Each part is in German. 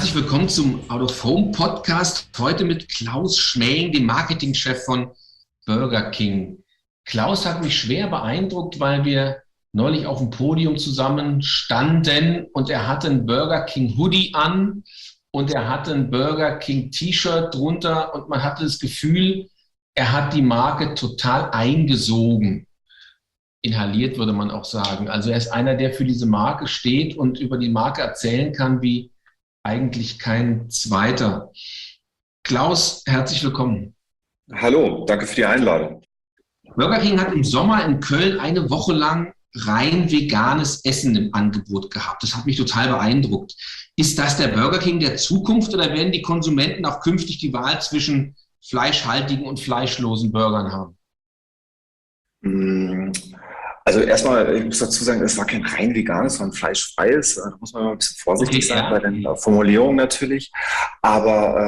Herzlich willkommen zum Out of Home Podcast. Heute mit Klaus Schmähing, dem Marketingchef von Burger King. Klaus hat mich schwer beeindruckt, weil wir neulich auf dem Podium zusammen standen und er hatte ein Burger King Hoodie an und er hatte ein Burger King T-Shirt drunter und man hatte das Gefühl, er hat die Marke total eingesogen. Inhaliert, würde man auch sagen. Also er ist einer, der für diese Marke steht und über die Marke erzählen kann, wie eigentlich kein zweiter. Klaus, herzlich willkommen. Hallo, danke für die Einladung. Burger King hat im Sommer in Köln eine Woche lang rein veganes Essen im Angebot gehabt. Das hat mich total beeindruckt. Ist das der Burger King der Zukunft oder werden die Konsumenten auch künftig die Wahl zwischen fleischhaltigen und fleischlosen Burgern haben? Also erstmal, ich muss dazu sagen, es war kein rein veganes, sondern fleischfreies. Da muss man mal ein bisschen vorsichtig sein bei den Formulierungen natürlich. Aber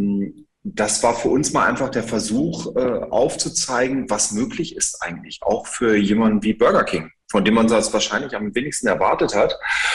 das war für uns mal einfach der Versuch, aufzuzeigen, was möglich ist eigentlich, auch für jemanden wie Burger King, von dem man das wahrscheinlich am wenigsten erwartet hat.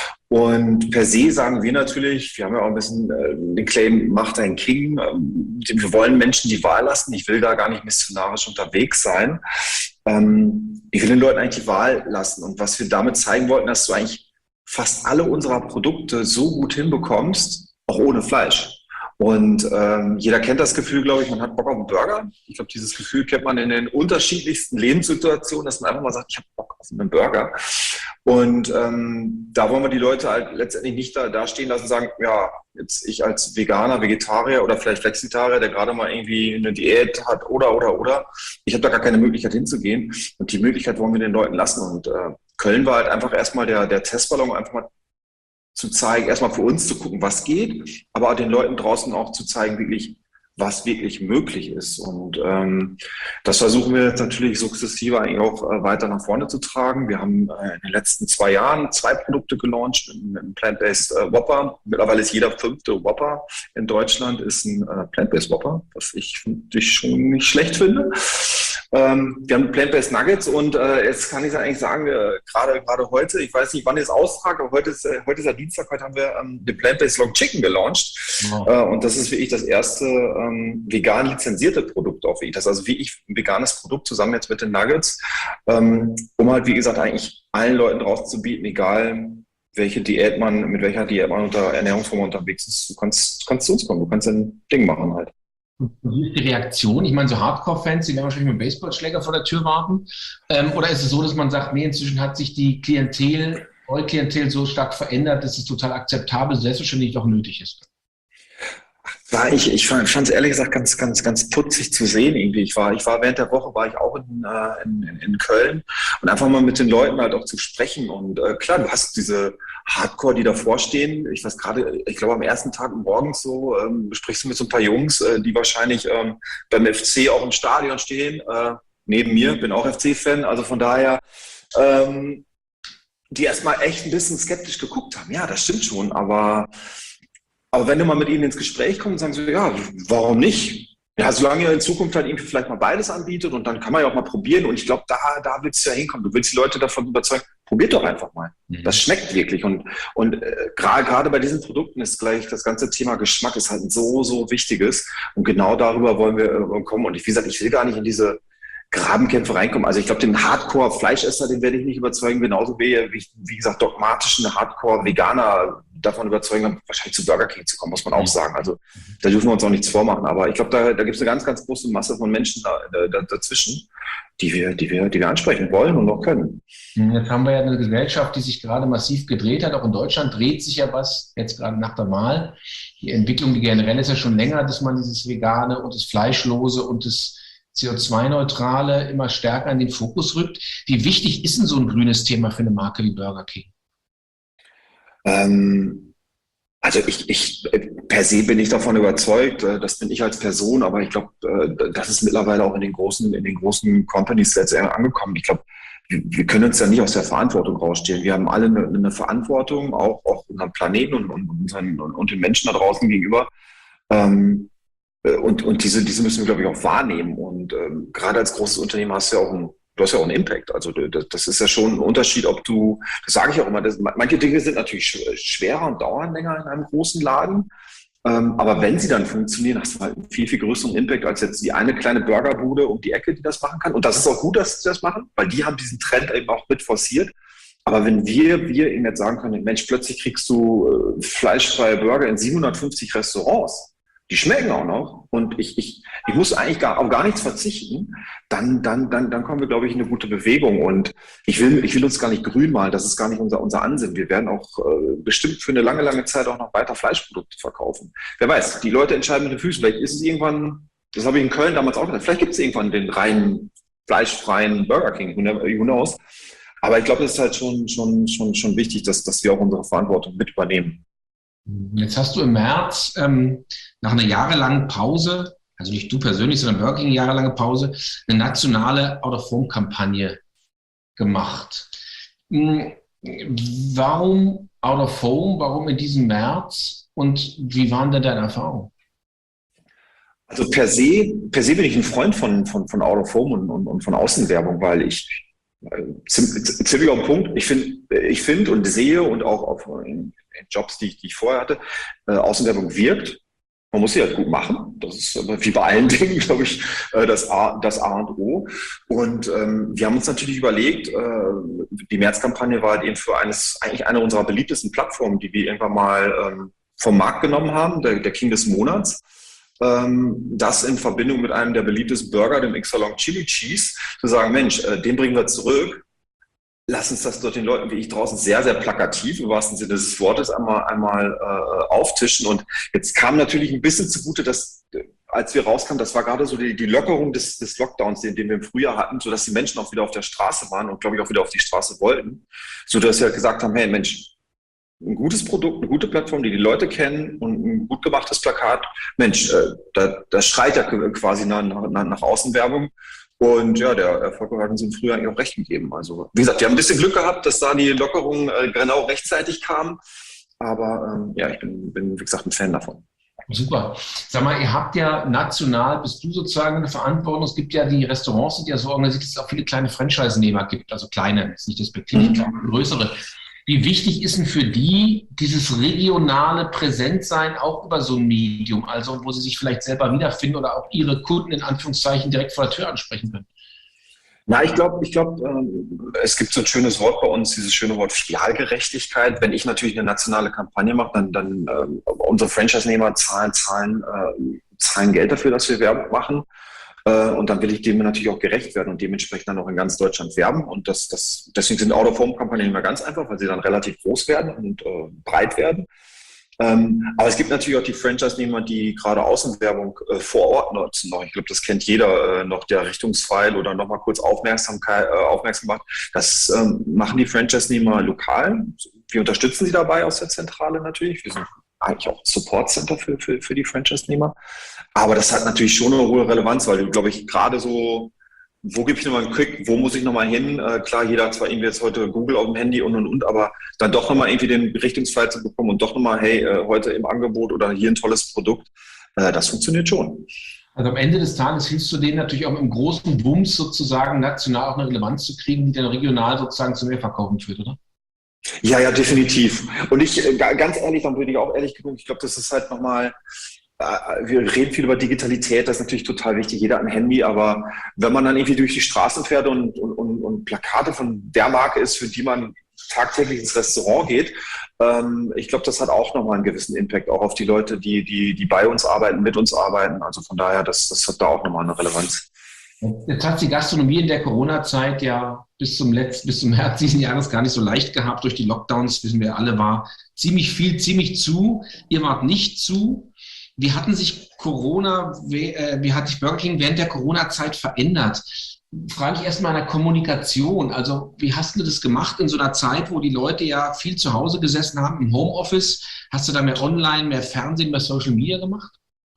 Und per se sagen wir natürlich, wir haben ja auch ein bisschen den Claim, mach dein King. Wir wollen Menschen die Wahl lassen. Ich will da gar nicht missionarisch unterwegs sein. Ich will den Leuten eigentlich die Wahl lassen. Und was wir damit zeigen wollten, dass du eigentlich fast alle unserer Produkte so gut hinbekommst, auch ohne Fleisch. Und jeder kennt das Gefühl, glaube ich, man hat Bock auf einen Burger. Ich glaube, dieses Gefühl kennt man in den unterschiedlichsten Lebenssituationen, dass man einfach mal sagt, ich habe Bock auf einen Burger. Und da wollen wir die Leute halt letztendlich nicht da stehen lassen und sagen, ja, jetzt ich als Veganer, Vegetarier oder vielleicht Flexitarier, der gerade mal irgendwie eine Diät hat oder. Ich habe da gar keine Möglichkeit hinzugehen. Und die Möglichkeit wollen wir den Leuten lassen. Und Köln war halt einfach erstmal der Testballon, einfach mal zu zeigen, erstmal für uns zu gucken, was geht, aber auch den Leuten draußen auch zu zeigen, wirklich, was wirklich möglich ist. Und das versuchen wir jetzt natürlich sukzessive eigentlich auch weiter nach vorne zu tragen. Wir haben in den letzten 2 Jahren 2 Produkte gelauncht mit einem Plant-Based Whopper. Mittlerweile ist jeder 5. Whopper in Deutschland ist ein Plant-Based Whopper, was ich schon nicht schlecht finde. Wir haben Plant-Based Nuggets und jetzt kann ich eigentlich sagen, gerade heute, ich weiß nicht, wann ihr es austragt, aber heute ist ja Dienstag, heute haben wir den Plant-Based Long Chicken gelauncht. Wow. Und das ist wirklich das erste vegan lizenzierte Produkt auch wirklich. Das ist also wie ich ein veganes Produkt zusammen jetzt mit den Nuggets, um halt, wie gesagt, eigentlich allen Leuten draußen zu bieten, egal mit welcher Diät man unter Ernährungsform unterwegs ist. Du kannst zu uns kommen, du kannst ein Ding machen halt. Wie ist die Reaktion? Ich meine, so Hardcore-Fans, die werden wahrscheinlich mit einem Baseballschläger vor der Tür warten. Oder ist es so, dass man sagt, nee, inzwischen hat sich die Klientel so stark verändert, dass es total akzeptabel, selbstverständlich auch nötig ist? Ich fand es ehrlich gesagt ganz putzig zu sehen irgendwie. Ich war während der Woche war ich auch in Köln und einfach mal mit den Leuten halt auch zu sprechen. Und klar, du hast diese Hardcore, die davor stehen. Ich weiß gerade, ich glaube am ersten Tag morgens so sprichst du mit so ein paar Jungs, die wahrscheinlich beim FC auch im Stadion stehen. Neben mir, bin auch FC-Fan, also von daher die erstmal echt ein bisschen skeptisch geguckt haben. Ja, das stimmt schon, aber wenn du mal mit ihnen ins Gespräch kommst und sagst so, ja, warum nicht? Ja, solange ihr in Zukunft halt irgendwie vielleicht mal beides anbietet und dann kann man ja auch mal probieren und ich glaube, da willst du ja hinkommen. Du willst die Leute davon überzeugen, probiert doch einfach mal. Das schmeckt wirklich und gerade bei diesen Produkten ist gleich das ganze Thema Geschmack ist halt so wichtiges und genau darüber wollen wir kommen und wie gesagt, ich will gar nicht in diese Grabenkämpfe reinkommen. Also ich glaube, den Hardcore-Fleischesser, den werde ich nicht überzeugen, genauso wie gesagt, dogmatischen Hardcore-Veganer davon überzeugen, wahrscheinlich zu Burger King zu kommen, muss man auch sagen. Also da dürfen wir uns auch nichts vormachen. Aber ich glaube, da gibt es eine ganz große Masse von Menschen dazwischen, die wir ansprechen wollen und noch können. Jetzt haben wir ja eine Gesellschaft, die sich gerade massiv gedreht hat. Auch in Deutschland dreht sich ja was, jetzt gerade nach der Wahl. Die Entwicklung, die generell ist ja schon länger, dass man dieses Vegane und das Fleischlose und das CO2-Neutrale immer stärker in den Fokus rückt. Wie wichtig ist denn so ein grünes Thema für eine Marke wie Burger King? Also ich per se bin ich davon überzeugt, das bin ich als Person, aber ich glaube, das ist mittlerweile auch in den großen Companies letztendlich angekommen. Ich glaube, wir können uns ja nicht aus der Verantwortung rausstehen. Wir haben alle eine Verantwortung, auch unserem Planeten und den Menschen da draußen gegenüber. Und diese müssen wir, glaube ich, auch wahrnehmen. Und gerade als großes Unternehmen hast du ja auch hast ja auch einen Impact. Also das ist ja schon ein Unterschied, ob du, das sage ich auch immer, manche Dinge sind natürlich schwerer und dauern länger in einem großen Laden. Aber wenn sie dann funktionieren, hast du halt einen viel, viel größeren Impact als jetzt die eine kleine Burgerbude um die Ecke, die das machen kann. Und das ist auch gut, dass sie das machen, weil die haben diesen Trend eben auch mit forciert. Aber wenn wir ihnen jetzt sagen können, Mensch, plötzlich kriegst du fleischfreie Burger in 750 Restaurants, die schmecken auch noch und ich muss eigentlich auf gar nichts verzichten, dann kommen wir, glaube ich, in eine gute Bewegung. Und ich will uns gar nicht grün malen, das ist gar nicht unser Ansinnen. Wir werden auch bestimmt für eine lange, lange Zeit auch noch weiter Fleischprodukte verkaufen. Wer weiß, die Leute entscheiden mit den Füßen. Vielleicht ist es irgendwann, das habe ich in Köln damals auch gesagt, vielleicht gibt es irgendwann den reinen fleischfreien Burger King, who knows. Aber ich glaube, es ist halt schon wichtig, dass wir auch unsere Verantwortung mit übernehmen. Jetzt hast du im März nach einer jahrelangen Pause, also nicht du persönlich, sondern Burger King eine jahrelange Pause, eine nationale Out-of-Home-Kampagne gemacht. Warum Out-of-Home? Warum in diesem März? Und wie waren denn deine Erfahrungen? Also per se bin ich ein Freund von Out-of-Home und von Außenwerbung, weil ich ziemlich auf den Punkt. Ich finde und sehe und auch in Jobs, die ich vorher hatte, Außenwerbung wirkt. Man muss sie halt gut machen. Das ist wie bei allen Dingen, glaube ich, das A und O. Und wir haben uns natürlich überlegt, die Märzkampagne war halt eben für eigentlich eine unserer beliebtesten Plattformen, die wir irgendwann mal vom Markt genommen haben, der King des Monats. Das in Verbindung mit einem der beliebtesten Burger, dem X-Salon Chili Cheese, zu sagen, Mensch, den bringen wir zurück. Lass uns das dort den Leuten wie ich draußen sehr, sehr plakativ, im wahrsten Sinne des Wortes, einmal auftischen. Und jetzt kam natürlich ein bisschen zugute, dass, als wir rauskamen, das war gerade so die Lockerung des Lockdowns, den wir im Frühjahr hatten, sodass die Menschen auch wieder auf der Straße waren und, glaube ich, auch wieder auf die Straße wollten. Sodass wir gesagt haben, hey Mensch, ein gutes Produkt, eine gute Plattform, die Leute kennen und ein gut gemachtes Plakat. Mensch, das schreit ja quasi nach Außenwerbung. Und ja, der Erfolg hat uns im Frühjahr eigentlich auch recht gegeben. Also wie gesagt, wir haben ein bisschen Glück gehabt, dass da die Lockerungen genau rechtzeitig kamen. Aber ja, ich bin, wie gesagt, ein Fan davon. Super. Sag mal, ihr habt ja national, bist du sozusagen eine Verantwortung, es gibt ja die Restaurants, sind ja so organisiert, dass es auch viele kleine Franchise-Nehmer gibt, also kleine, ist nicht despektierlich, größere. Wie wichtig ist denn für die dieses regionale Präsentsein auch über so ein Medium, also wo sie sich vielleicht selber wiederfinden oder auch ihre Kunden in Anführungszeichen direkt vor der Tür ansprechen können? Na, ich glaube, es gibt so ein schönes Wort bei uns, dieses schöne Wort Filialgerechtigkeit. Wenn ich natürlich eine nationale Kampagne mache, dann unsere Franchise-Nehmer zahlen Geld dafür, dass wir Werbung machen. Und dann will ich dem natürlich auch gerecht werden und dementsprechend dann auch in ganz Deutschland werben. Und deswegen sind Out-of-Home-Kampagnen immer ganz einfach, weil sie dann relativ groß werden und breit werden. Aber es gibt natürlich auch die Franchise-Nehmer, die gerade Außenwerbung vor Ort nutzen. Ich glaube, das kennt jeder noch, der Richtungsfeil oder nochmal kurz aufmerksam macht. Das machen die Franchise-Nehmer lokal. Wir unterstützen sie dabei aus der Zentrale natürlich. Wir sind eigentlich auch Support Center für die Franchise-Nehmer. Aber das hat natürlich schon eine hohe Relevanz, weil du, glaube ich, gerade so, wo gebe ich nochmal einen Klick, wo muss ich nochmal hin? Klar, jeder hat zwar irgendwie jetzt heute Google auf dem Handy und, aber dann doch nochmal irgendwie den Richtungsfeil zu bekommen und doch nochmal, hey, heute im Angebot oder hier ein tolles Produkt, das funktioniert schon. Also am Ende des Tages hilfst du denen natürlich auch mit einem großen Wumms sozusagen national auch eine Relevanz zu kriegen, die dann regional sozusagen zu mehr Verkaufen führt, oder? Ja, definitiv. Und ganz ehrlich, dann würde ich auch ehrlich genug, ich glaube, das ist halt nochmal, wir reden viel über Digitalität, das ist natürlich total wichtig, jeder hat ein Handy, aber wenn man dann irgendwie durch die Straßen fährt und Plakate von der Marke ist, für die man tagtäglich ins Restaurant geht, ich glaube, das hat auch nochmal einen gewissen Impact, auch auf die Leute, die bei uns arbeiten, mit uns arbeiten. Also von daher, das hat da auch nochmal eine Relevanz. Jetzt hat die Gastronomie in der Corona-Zeit ja bis zum März diesen Jahres gar nicht so leicht gehabt. Durch die Lockdowns, wissen wir alle, war ziemlich zu. Ihr wart nicht zu. Wie hat sich Burger King während der Corona-Zeit verändert? Frage ich erstmal an der Kommunikation. Also wie hast du das gemacht in so einer Zeit, wo die Leute ja viel zu Hause gesessen haben im Homeoffice? Hast du da mehr Online, mehr Fernsehen, mehr Social Media gemacht?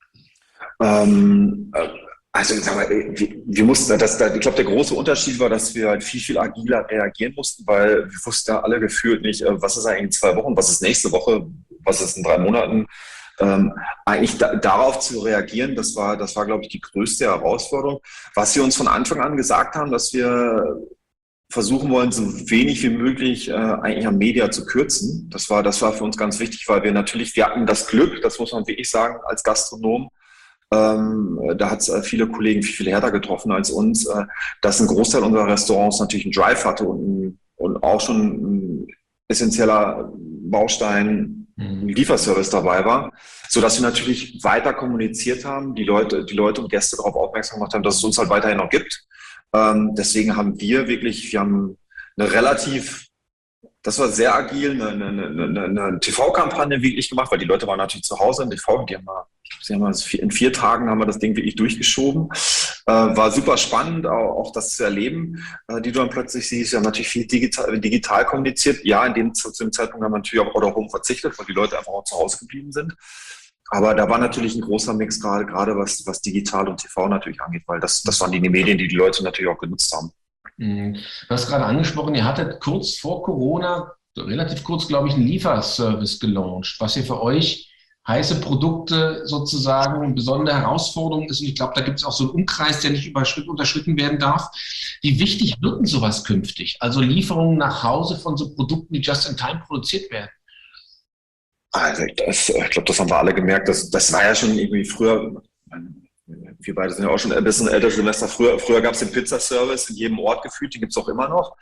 Also ich sag mal, wir mussten, ich glaube, der große Unterschied war, dass wir halt viel agiler reagieren mussten, weil wir wussten ja alle gefühlt nicht, was ist eigentlich in 2 Wochen, was ist nächste Woche, was ist in 3 Monaten. eigentlich darauf zu reagieren, das war, glaube ich, die größte Herausforderung. Was wir uns von Anfang an gesagt haben, dass wir versuchen wollen, so wenig wie möglich eigentlich am Media zu kürzen. Das war für uns ganz wichtig, weil wir hatten das Glück, das muss man wirklich sagen, als Gastronom, da hat es viele Kollegen viel härter getroffen als uns, dass ein Großteil unserer Restaurants natürlich einen Drive hatte und auch schon ein essentieller Baustein, ein Lieferservice dabei war, sodass wir natürlich weiter kommuniziert haben, die Leute und Gäste darauf aufmerksam gemacht haben, dass es uns halt weiterhin noch gibt. Deswegen haben wir haben eine relativ, das war sehr agil, eine TV-Kampagne wirklich gemacht, weil die Leute waren natürlich zu Hause in TV, in 4 Tagen haben wir das Ding wirklich durchgeschoben. War super spannend, auch das zu erleben, die du dann plötzlich siehst. Wir haben natürlich viel digital kommuniziert. Ja, zu dem Zeitpunkt haben wir natürlich auch Out-of-Home verzichtet, weil die Leute einfach auch zu Hause geblieben sind. Aber da war natürlich ein großer Mix, gerade was digital und TV natürlich angeht, weil das waren die Medien, die Leute natürlich auch genutzt haben. Du hast gerade angesprochen, ihr hattet kurz vor Corona, relativ kurz, glaube ich, einen Lieferservice gelauncht, was hier für euch heiße Produkte sozusagen eine besondere Herausforderung ist. Und ich glaube, da gibt es auch so einen Umkreis, der nicht unterschritten werden darf. Wie wichtig wird denn sowas künftig? Also Lieferungen nach Hause von so Produkten, die just in time produziert werden? Also ich glaube, das haben wir alle gemerkt. Das war ja schon irgendwie früher. Wir beide sind ja auch schon ein bisschen älter Semester. Früher gab es den Pizzaservice in jedem Ort gefühlt, den gibt es auch immer noch.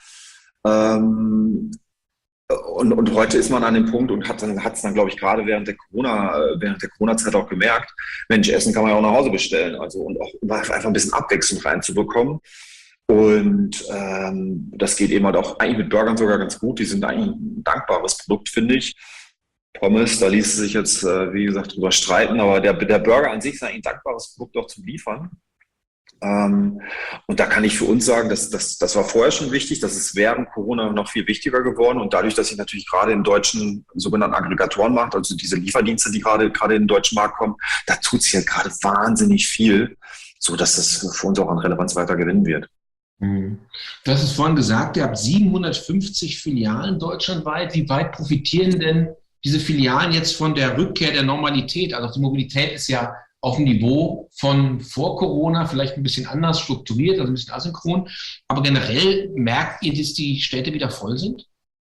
Und heute ist man an dem Punkt und hat es dann, glaube ich, gerade während der Corona-Zeit auch gemerkt, Mensch, Essen kann man ja auch nach Hause bestellen. Also und auch einfach ein bisschen Abwechslung reinzubekommen. Und das geht eben halt auch eigentlich mit Burgern sogar ganz gut. Die sind eigentlich ein dankbares Produkt, finde ich. Pommes, da ließ sich jetzt, wie gesagt, drüber streiten, aber der Burger an sich ist eigentlich ein dankbares Produkt auch zum Liefern. Und da kann ich für uns sagen, das war vorher schon wichtig, das ist während Corona noch viel wichtiger geworden. Und dadurch, dass sich natürlich gerade im deutschen sogenannten Aggregatorenmarkt, also diese Lieferdienste, die gerade in den deutschen Markt kommen, da tut sich ja gerade wahnsinnig viel, so dass das für uns auch an Relevanz weiter gewinnen wird. Du hast es vorhin gesagt, ihr habt 750 Filialen deutschlandweit. Wie weit profitieren denn diese Filialen jetzt von der Rückkehr der Normalität? Also die Mobilität ist ja auf dem Niveau von vor Corona, vielleicht ein bisschen anders strukturiert, also ein bisschen asynchron. Aber generell merkt ihr, dass die Städte wieder voll sind?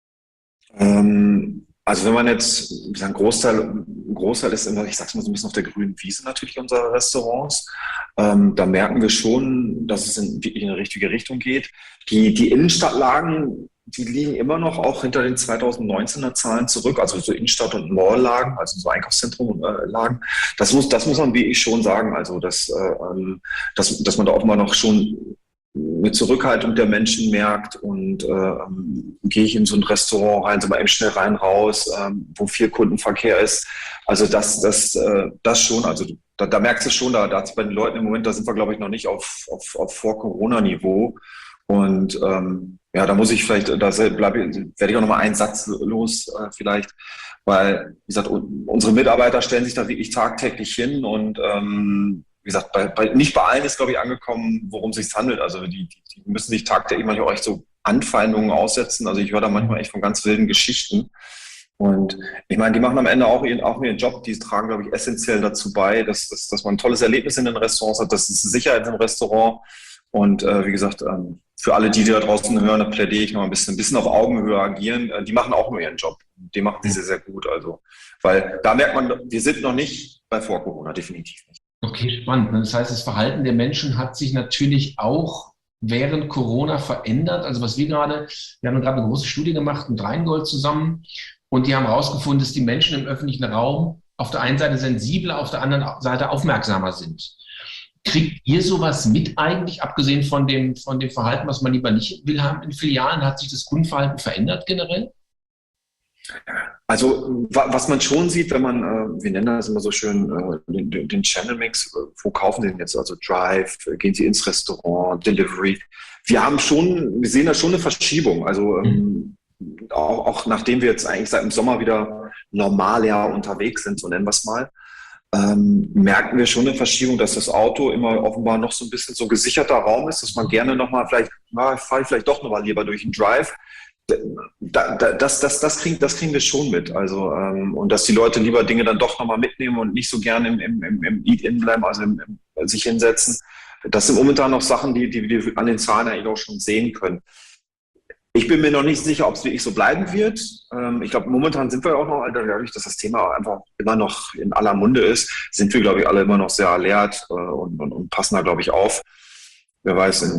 Also wenn man jetzt, ein Großteil ist immer, ich sag's mal so ein bisschen auf der grünen Wiese natürlich unserer Restaurants. Da merken wir schon, dass es wirklich in eine richtige Richtung geht. Die Innenstadtlagen, die liegen immer noch auch hinter den 2019er Zahlen zurück, also so Innenstadt- und Malllagen, also so Einkaufszentrum-Lagen. Das muss man wirklich schon sagen, also dass man da auch mal noch schon eine Zurückhaltung der Menschen merkt und gehe ich in so ein Restaurant rein, so mal eben schnell rein, raus, wo viel Kundenverkehr ist. Also das schon, also da merkst du schon, da bei den Leuten im Moment, da sind wir, glaube ich, noch nicht auf Vor-Corona-Niveau. Und da muss ich vielleicht, werde ich auch noch mal einen Satz los vielleicht, weil, wie gesagt, unsere Mitarbeiter stellen sich da wirklich tagtäglich hin und wie gesagt, nicht bei allen ist, glaube ich, angekommen, worum es sich handelt. Also die müssen sich tagtäglich manchmal auch echt so Anfeindungen aussetzen. Also ich höre da manchmal echt von ganz wilden Geschichten. Und ich meine, die machen am Ende auch ihren Job, die tragen, glaube ich, essentiell dazu bei, dass man ein tolles Erlebnis in den Restaurants hat, dass es Sicherheit im Restaurant. Und wie gesagt, für alle, die da draußen hören, da plädiere ich noch ein bisschen auf Augenhöhe agieren. Die machen auch nur ihren Job. Die machen die sehr, sehr gut. Also, weil da merkt man, wir sind noch nicht bei vor Corona, definitiv nicht. Okay, spannend. Das heißt, das Verhalten der Menschen hat sich natürlich auch während Corona verändert. Also wir haben gerade eine große Studie gemacht mit Rheingold zusammen und die haben herausgefunden, dass die Menschen im öffentlichen Raum auf der einen Seite sensibler, auf der anderen Seite aufmerksamer sind. Kriegt ihr sowas mit eigentlich, abgesehen von dem Verhalten, was man lieber nicht will haben in Filialen? Hat sich das Kundenverhalten verändert generell? Also was man schon sieht, wenn man, wir nennen das immer so schön, den Channel Mix, wo kaufen Sie denn jetzt? Also Drive, gehen Sie ins Restaurant, Delivery. Wir sehen da schon eine Verschiebung. Also auch nachdem wir jetzt eigentlich seit dem Sommer wieder normal unterwegs sind, so nennen wir es mal, merken wir schon eine Verschiebung, dass das Auto immer offenbar noch so ein bisschen so gesicherter Raum ist, dass man gerne nochmal fahre ich vielleicht doch nochmal lieber durch den Drive. Das kriegen wir schon mit. Also, und dass die Leute lieber Dinge dann doch nochmal mitnehmen und nicht so gerne im Eat-In bleiben, also sich hinsetzen. Das sind momentan noch Sachen, die wir an den Zahlen eigentlich auch schon sehen können. Ich bin mir noch nicht sicher, ob es wirklich so bleiben wird. Ich glaube, momentan sind wir auch noch, dadurch, dass das Thema einfach immer noch in aller Munde ist, sind wir, glaube ich, alle immer noch sehr alert und passen da, glaube ich, auf. Wer weiß,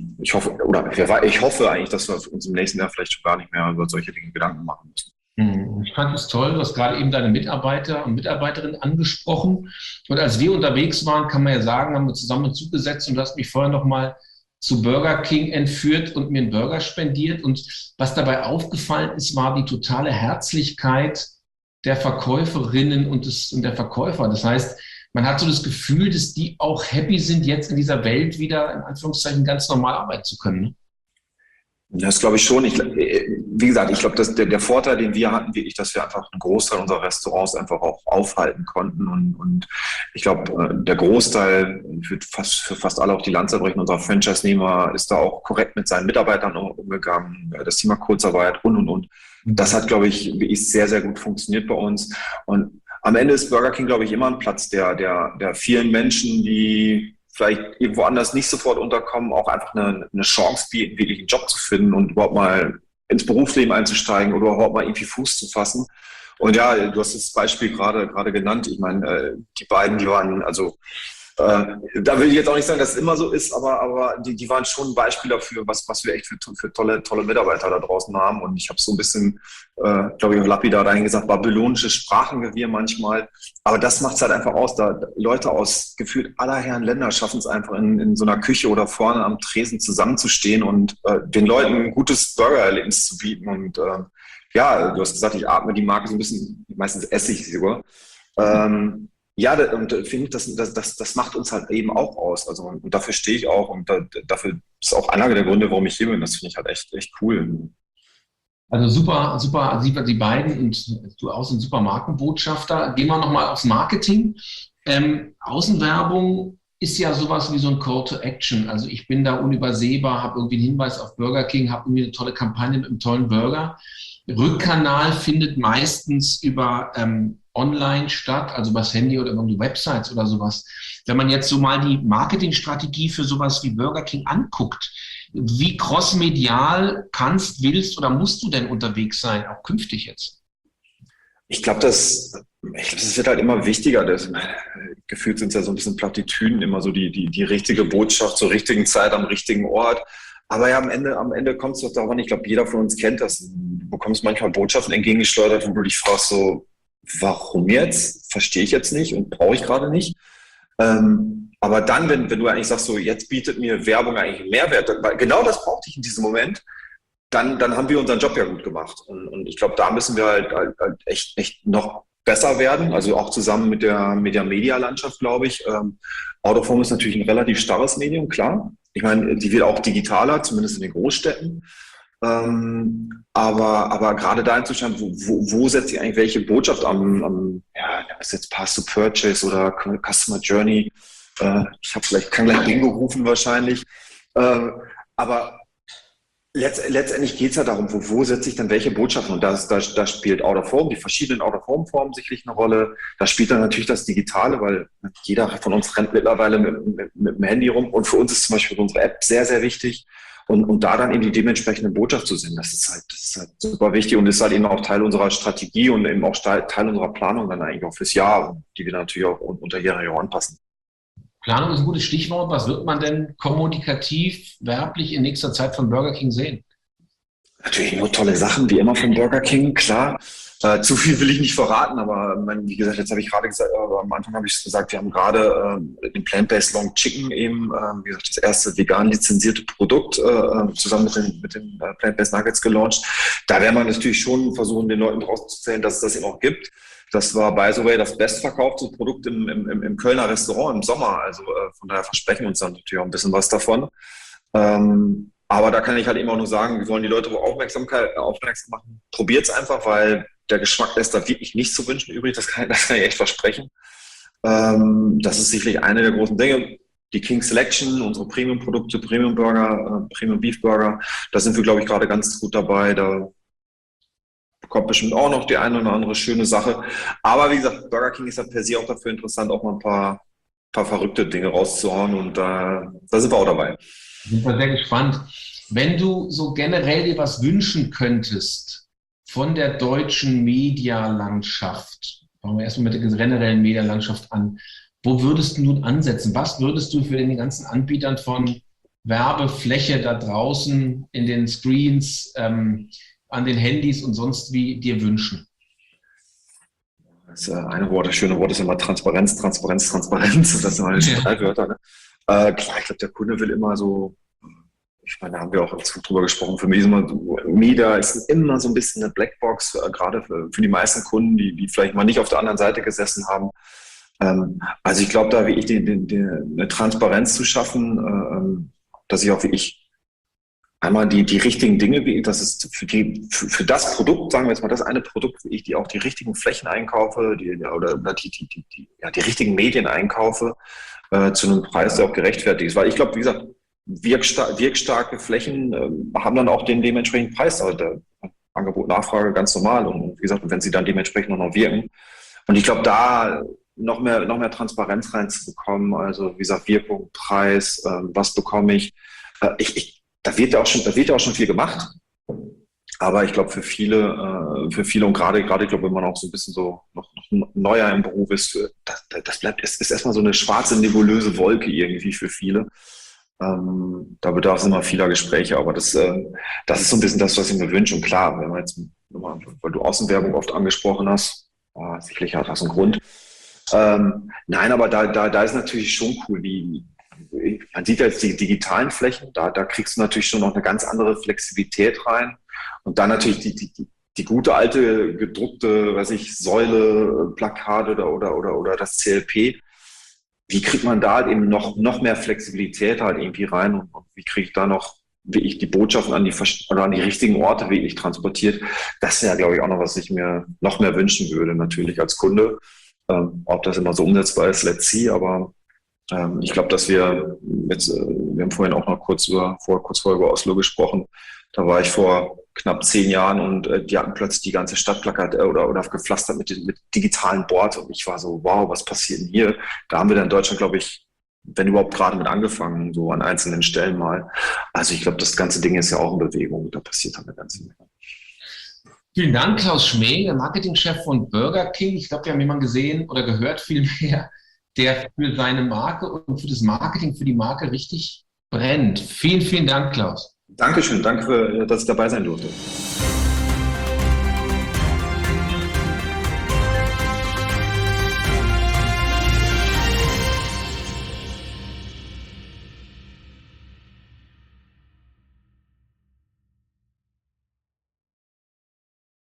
ich hoffe eigentlich, dass wir uns im nächsten Jahr vielleicht schon gar nicht mehr über solche Dinge Gedanken machen müssen. Ich fand es toll, du hast gerade eben deine Mitarbeiter und Mitarbeiterinnen angesprochen. Und als wir unterwegs waren, kann man ja sagen, haben wir zusammen zugesetzt und du hast mich vorher nochmal zu Burger King entführt und mir einen Burger spendiert. Und was dabei aufgefallen ist, war die totale Herzlichkeit der Verkäuferinnen und der Verkäufer. Das heißt, man hat so das Gefühl, dass die auch happy sind, jetzt in dieser Welt wieder in Anführungszeichen ganz normal arbeiten zu können. Ne? Das glaube ich schon. Wie gesagt, ich glaube, dass der Vorteil, den wir hatten, wirklich, dass wir einfach einen Großteil unserer Restaurants einfach auch aufhalten konnten. Und ich glaube, der Großteil, für fast alle, auch die Lanze brechen, unserer Franchise-Nehmer, ist da auch korrekt mit seinen Mitarbeitern umgegangen. Das Thema Kurzarbeit und. Das hat, glaube ich, wirklich sehr, sehr gut funktioniert bei uns. Und am Ende ist Burger King, glaube ich, immer ein Platz der vielen Menschen, die vielleicht irgendwo anders nicht sofort unterkommen, auch einfach eine Chance bieten, wirklich einen Job zu finden und überhaupt mal ins Berufsleben einzusteigen oder überhaupt mal irgendwie Fuß zu fassen. Und ja, du hast das Beispiel gerade genannt. Ich meine, die beiden, die waren, also da will ich jetzt auch nicht sagen, dass es immer so ist, aber die waren schon ein Beispiel dafür, was wir echt für tolle Mitarbeiter da draußen haben. Und ich habe so ein bisschen, glaube ich, auch lapidar dahin gesagt, babylonisches Sprachengewirr manchmal. Aber das macht es halt einfach aus. Da Leute aus gefühlt aller Herren Länder schaffen es einfach in so einer Küche oder vorne am Tresen zusammenzustehen und den Leuten ein gutes Burgererlebnis zu bieten. Und ja, du hast gesagt, ich atme die Marke so ein bisschen, meistens esse ich sie sogar. Ja, und finde ich, das macht uns halt eben auch aus. Also, und dafür stehe ich auch und dafür ist auch einer der Gründe, warum ich hier bin. Das finde ich halt echt cool. Also super, super, die beiden und du auch sind super Markenbotschafter. Gehen wir nochmal aufs Marketing. Außenwerbung ist ja sowas wie so ein Call to Action. Also ich bin da unübersehbar, habe irgendwie einen Hinweis auf Burger King, habe irgendwie eine tolle Kampagne mit einem tollen Burger. Rückkanal findet meistens über online statt, also über das Handy oder über die Websites oder sowas. Wenn man jetzt so mal die Marketingstrategie für sowas wie Burger King anguckt, wie crossmedial willst oder musst du denn unterwegs sein, auch künftig jetzt? Ich glaube, das wird halt immer wichtiger. Gefühlt sind es ja so ein bisschen Plattitüden, immer so die richtige Botschaft zur richtigen Zeit am richtigen Ort. Aber ja, am Ende kommt es doch darauf an, ich glaube, jeder von uns kennt das. Du bekommst manchmal Botschaften entgegengeschleudert, wo du dich fragst so, warum jetzt? Verstehe ich jetzt nicht und brauche ich gerade nicht. Aber dann, wenn du eigentlich sagst, so jetzt bietet mir Werbung eigentlich einen Mehrwert, weil genau das brauchte ich in diesem Moment, dann haben wir unseren Job ja gut gemacht. Und ich glaube, da müssen wir halt echt noch besser werden, also auch zusammen mit der Medialandschaft, glaube ich. Out of Home ist natürlich ein relativ starres Medium, klar. Ich meine, die wird auch digitaler, zumindest in den Großstädten. Aber gerade da hinzuschauen, wo setzt ihr eigentlich welche Botschaft ja, ist jetzt Path to Purchase oder Customer Journey? Ich kann gleich Bingo rufen wahrscheinlich. Aber letztendlich geht es ja darum, wo setze ich dann welche Botschaften? Und da spielt Out of Home, die verschiedenen Out of Home Formen sicherlich eine Rolle. Da spielt dann natürlich das Digitale, weil jeder von uns rennt mittlerweile mit dem Handy rum. Und für uns ist zum Beispiel unsere App sehr, sehr wichtig. Und da dann eben die dementsprechende Botschaft zu sehen, das ist halt super wichtig und ist halt eben auch Teil unserer Strategie und eben auch Teil unserer Planung dann eigentlich auch fürs Jahr, die wir natürlich auch unterjährig anpassen. Planung ist ein gutes Stichwort. Was wird man denn kommunikativ, werblich in nächster Zeit von Burger King sehen? Natürlich nur tolle Sachen, wie immer von Burger King, klar. Zu viel will ich nicht verraten, aber wie gesagt, jetzt habe ich gerade gesagt, am Anfang habe ich es gesagt, wir haben gerade den Plant-Based Long Chicken eben, wie gesagt, das erste vegan lizenzierte Produkt zusammen mit den Plant-Based Nuggets gelauncht. Da werden wir natürlich schon versuchen, den Leuten draußen zu erzählen, dass es das eben auch gibt. Das war, by the way, das bestverkaufte Produkt im Kölner Restaurant im Sommer. Also von daher versprechen wir uns dann natürlich auch ein bisschen was davon. Aber da kann ich halt eben auch nur sagen, wir wollen die Leute aufmerksam machen. Probiert es einfach, weil der Geschmack lässt da wirklich nichts zu wünschen übrig. Das kann ich echt versprechen. Das ist sicherlich eine der großen Dinge. die King Selection, unsere Premium-Produkte, Premium-Burger, Premium-Beef-Burger, da sind wir, glaube ich, gerade ganz gut dabei. Da kommt bestimmt auch noch die eine oder andere schöne Sache. Aber wie gesagt, Burger King ist ja per se auch dafür interessant, auch mal ein paar verrückte Dinge rauszuhauen und da sind wir auch dabei. Ich bin sehr gespannt. Wenn du so generell dir was wünschen könntest von der deutschen Medialandschaft, fangen wir erstmal mit der generellen Medialandschaft an, wo würdest du nun ansetzen? Was würdest du für den ganzen Anbietern von Werbefläche da draußen in den Screens, an den Handys und sonst wie dir wünschen? Das schöne Wort ist immer Transparenz, Transparenz, Transparenz. Das sind meine drei Wörter. Ne? Klar, ich glaube, der Kunde will immer so, ich meine, da haben wir auch drüber gesprochen, für mich ist immer so, Media ist immer so ein bisschen eine Blackbox, gerade für die meisten Kunden, die vielleicht mal nicht auf der anderen Seite gesessen haben. Also ich glaube, da wirklich eine Transparenz zu schaffen, dass ich auch wirklich einmal die richtigen Dinge, das ist für das Produkt, sagen wir jetzt mal, das eine Produkt, wie ich die auch die richtigen Flächen einkaufe, die richtigen Medien einkaufe, zu einem Preis, der auch gerechtfertigt ist. Weil ich glaube, wie gesagt, wirkstarke Flächen haben dann auch den dementsprechenden Preis. Also der Angebot, Nachfrage ganz normal. Und wie gesagt, wenn sie dann dementsprechend auch noch wirken. Und ich glaube, da noch mehr Transparenz reinzubekommen, also wie gesagt, Wirkung, Preis, was bekomme ich. Da wird ja auch schon viel gemacht. Aber ich glaube, für viele und gerade, ich glaube, wenn man auch so ein bisschen so noch neuer im Beruf ist, ist erstmal so eine schwarze, nebulöse Wolke irgendwie für viele. Da bedarf es immer vieler Gespräche, aber das ist so ein bisschen das, was ich mir wünsche. Und klar, wenn man jetzt, weil du Außenwerbung oft angesprochen hast, sicherlich hat das einen Grund. Nein, aber da ist natürlich schon cool, man sieht ja jetzt die digitalen Flächen, da kriegst du natürlich schon noch eine ganz andere Flexibilität rein. Und dann natürlich die gute alte gedruckte, Säule, Plakat oder das CLP. Wie kriegt man da halt eben noch mehr Flexibilität halt irgendwie rein und wie kriege ich da noch wirklich die Botschaften an die richtigen Orte wirklich transportiert? Das wäre, glaube ich, auch noch, was ich mir noch mehr wünschen würde, natürlich als Kunde. Ob das immer so umsetzbar ist, let's see, aber ich glaube, dass wir haben vorhin auch noch kurz vorher über Oslo gesprochen. Da war ich vor knapp 10 Jahren und die hatten plötzlich die ganze Stadt oder gepflastert mit digitalen Boards und ich war so, wow, was passiert denn hier? Da haben wir dann in Deutschland, glaube ich, wenn überhaupt gerade mit angefangen, so an einzelnen Stellen mal. Also ich glaube, das ganze Ding ist ja auch in Bewegung. Da passiert dann eine ganze Menge. Vielen Dank, Klaus Schmeng, der Marketingchef von Burger King. Ich glaube, wir haben jemanden gesehen oder gehört vielmehr, der für seine Marke und für das Marketing, für die Marke richtig brennt. Vielen, vielen Dank, Klaus. Dankeschön, danke, dass ich dabei sein durfte.